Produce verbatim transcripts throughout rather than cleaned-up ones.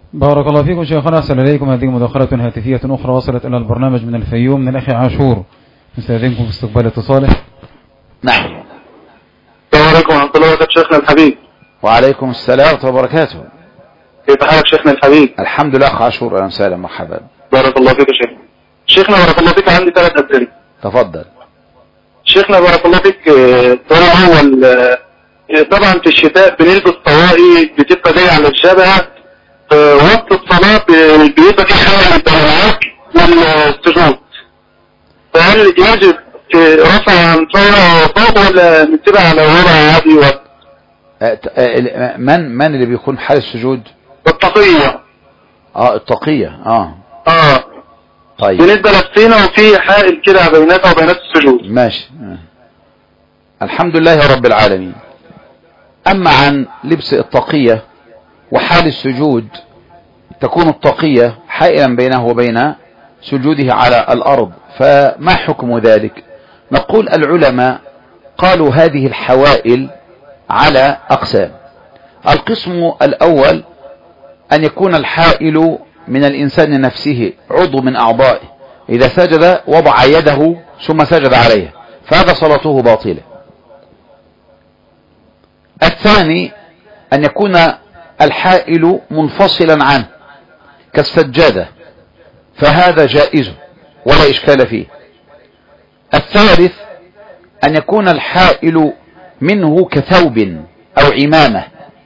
بارك الله فيكم شيخنا. أحسن إليكم. هذه مداخلة هاتفية أخرى وصلت إلى البرنامج من الفيوم من الأخ عاشور. نستأذنكم في استقبال اتصاله. نعم. السلام عليكم ورحمة الله وبركاته شيخنا الحبيب. وعليكم السلام ورحمة الله وبركاته. كيف حالك شيخنا الحبيب؟ الحمد لله أخ عاشور، أهلا وسهلا مرحبا. بارك الله فيك يا شيخ. شيخنا بارك الله فيك، عندي ثلاث أسئلة. تفضل. شيخنا بارك الله فيك، السؤال الأول، طبعا في الشتاء بنلبس طواقي بتبقى جاية على الجبهة، وقت الصلاة بيبقى في حالة الدعوات والسجود، فهل يجب رفع عن طاقة ولا نتبع على وضع عادي؟ و... من من اللي بيكون حال السجود؟ التقية. اه التقية. اه اه طيب بالنسبة للسينة وفي حائل كده بيناتها وبينات السجود. ماشي. آه. الحمد لله رب العالمين. اما عن لبس التقية وحال السجود، تكون التقية حائلا بينه وبين سجوده على الأرض، فما حكم ذلك؟ نقول العلماء قالوا هذه الحوائل على أقسام. القسم الأول أن يكون الحائل من الإنسان نفسه، عضو من أعضائه، إذا سجد وضع يده ثم سجد عليها، فهذا صلاته باطلة. الثاني أن يكون الحائل منفصلا عنه كالسجادة، فهذا جائز ولا إشكال فيه. الثالث أن يكون الحائل منه كثوب أو عمامة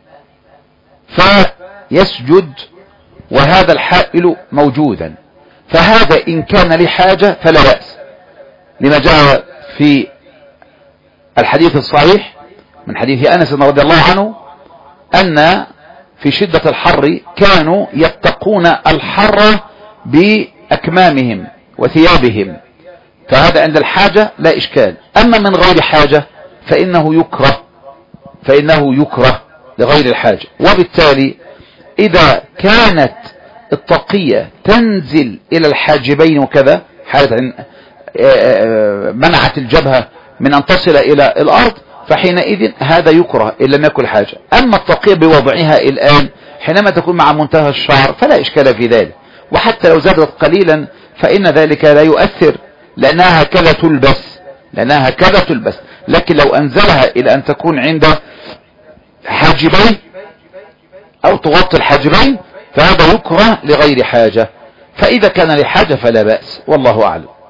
فيسجد وهذا الحائل موجودا، فهذا إن كان لحاجة فلا بأس، لما جاء في الحديث الصحيح من حديث أنس رضي الله عنه أن في شدة الحر كانوا يتقون الحر بأكمامهم وثيابهم، فهذا عند الحاجة لا إشكال. أما من غير حاجة فإنه يكره فإنه يكره لغير الحاجة. وبالتالي إذا كانت التقية تنزل إلى الحاجبين وكذا، حالة منعت الجبهة من أن تصل إلى الأرض، فحينئذ هذا يكره إن لم يكن حاجة. أما التقية بوضعها الآن حينما تكون مع منتهى الشعر فلا إشكال في ذلك، وحتى لو زادت قليلا فإن ذلك لا يؤثر، لأنها هكذا تلبس لأنها هكذا تلبس لكن لو أنزلها إلى أن تكون عند حاجبين أو تغطي الحاجبين فهذا يكره لغير حاجة، فإذا كان لحاجة فلا بأس، والله أعلم.